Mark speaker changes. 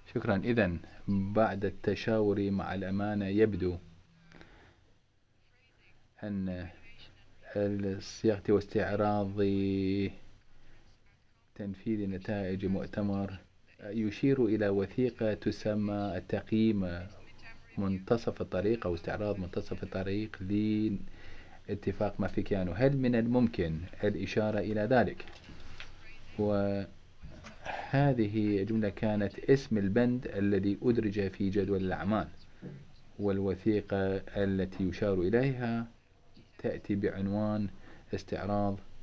Speaker 1: شكرا. إذن بعد التشاور مع الأمانة يبدو أن صياغة واستعراض تنفيذ نتائج مؤتمر يشير إلى وثيقة تسمى التقييم منتصف الطريق أو استعراض منتصف الطريق لاتفاق مافيكيانو. هل من الممكن الإشارة إلى ذلك؟ وهذه الجملة كانت اسم البند الذي أدرج في جدول الأعمال، والوثيقة التي يشار إليها تأتي بعنوان استعراض